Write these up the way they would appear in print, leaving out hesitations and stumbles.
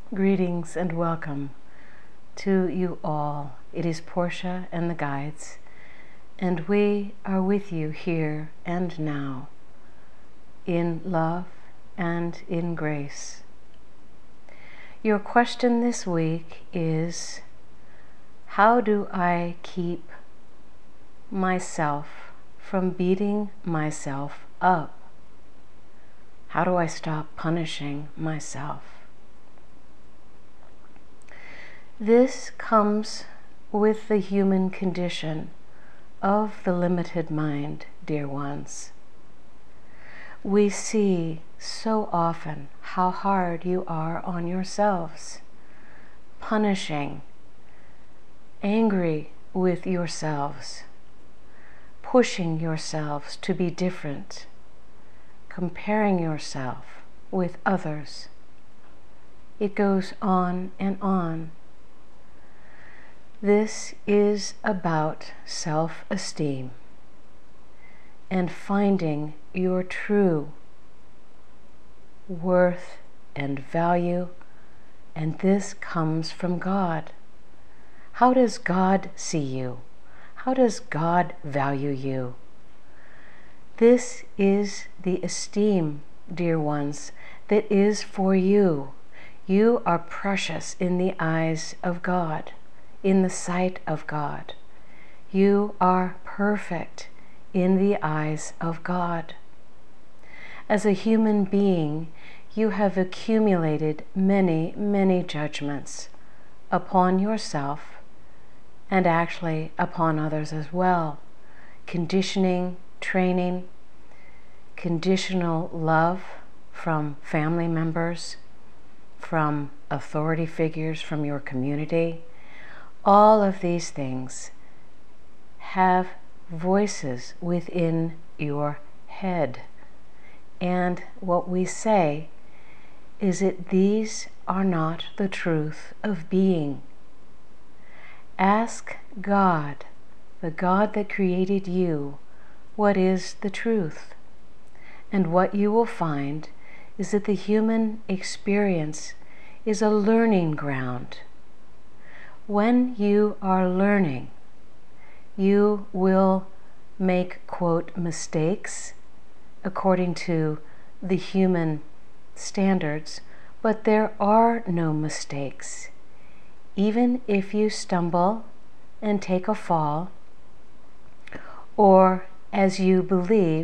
Greetings and welcome to you all. It is Portia and the Guides, and we are with you here and now, in love and in grace. Your question this week is, how do I keep myself from beating myself up? How do I stop punishing myself? This comes with the human condition of the limited mind, dear ones. We see so often how hard you are on yourselves, punishing, angry with yourselves, pushing yourselves to be different, comparing yourself with others. It goes on and on. This is about self-esteem and finding your true worth and value, and this comes from God. How does God see you? How does God value you? This is the esteem, dear ones, that is for you. You are precious in the eyes of God, in the sight of God. You are perfect in the eyes of God. As a human being, you have accumulated many, many judgments upon yourself and actually upon others as well. Conditioning, training, conditional love from family members, from authority figures, from your community. All of these things have voices within your head. And what we say is that these are not the truth of being. Ask God, the God that created you, what is the truth? And what you will find is that the human experience is a learning ground. When you are learning, you will make, quote, mistakes according to the human standards, but there are no mistakes. Even if you stumble and take a fall, or as you believe,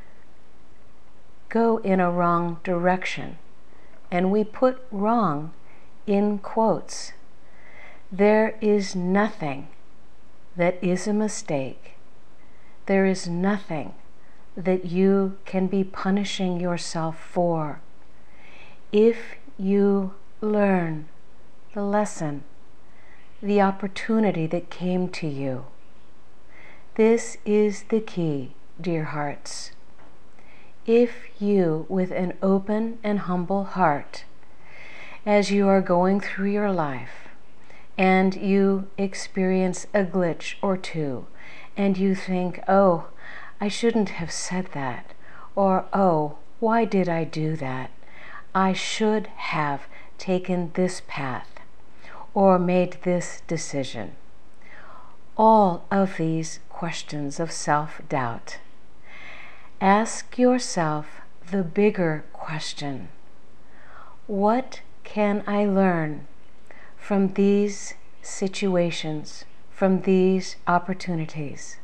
go in a wrong direction, and we put wrong in quotes, there is nothing that is a mistake. There is nothing that you can be punishing yourself for. If you learn the lesson, the opportunity that came to you, this is the key, dear hearts. If you, with an open and humble heart, as you are going through your life, and you experience a glitch or two, and you think, oh, I shouldn't have said that, or oh, why did I do that? I should have taken this path, or made this decision. All of these questions of self-doubt. Ask yourself the bigger question. What can I learn from these situations, from these opportunities?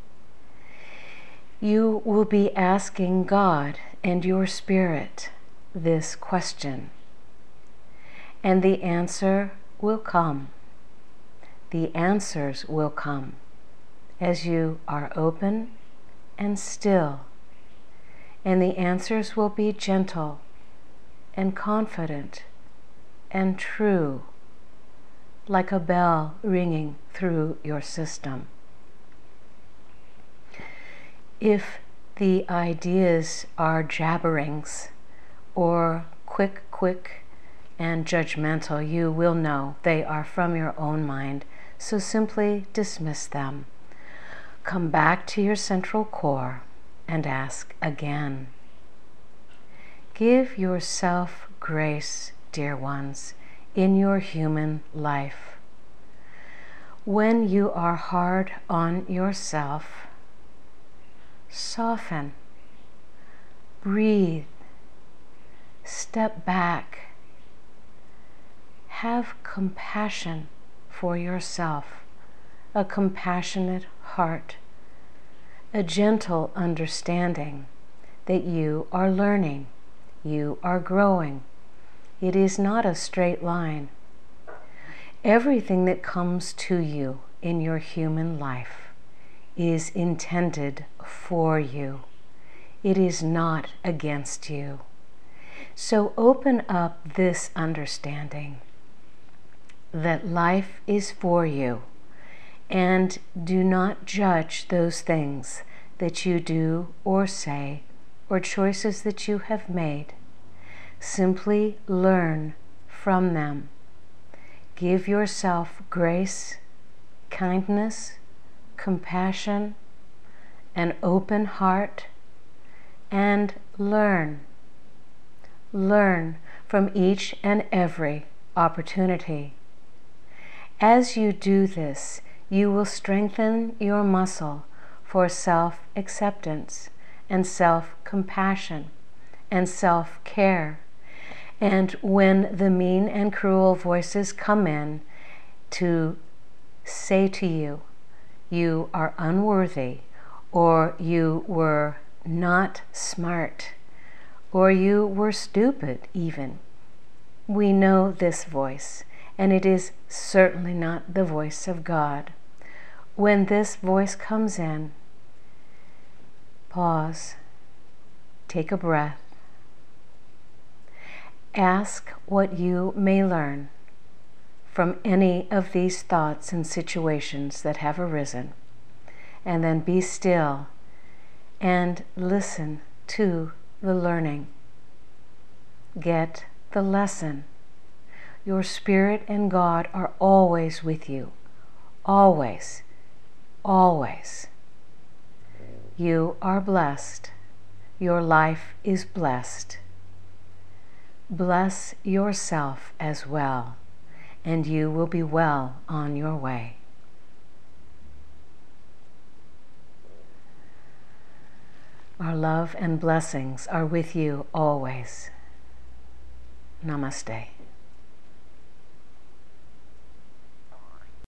You will be asking God and your spirit this question, and the answer will come. The answers will come as you are open and still, and the answers will be gentle and confident and true, like a bell ringing through your system. If the ideas are jabberings or quick and judgmental, you will know they are from your own mind, so simply dismiss them. Come back to your central core and ask again. Give yourself grace, dear ones, in your human life. When you are hard on yourself, soften, breathe, step back, have compassion for yourself, a compassionate heart, a gentle understanding that you are learning, you are growing. It is not a straight line. Everything that comes to you in your human life is intended for you. It is not against you. So open up this understanding that life is for you, and do not judge those things that you do or say or choices that you have made. Simply learn from them. Give yourself grace, kindness, compassion, an open heart, and learn. Learn from each and every opportunity. As you do this, you will strengthen your muscle for self-acceptance and self-compassion and self-care. And when the mean and cruel voices come in to say to you, you are unworthy, or you were not smart, or you were stupid even, we know this voice, and it is certainly not the voice of God. When this voice comes in, pause, take a breath, ask what you may learn from any of these thoughts and situations that have arisen, and then be still and listen to the learning. Get the lesson. Your spirit and God are always with you. Always. Always. You are blessed. Your life is blessed. Bless yourself as well, and you will be well on your way. Our love and blessings are with you always. Namaste.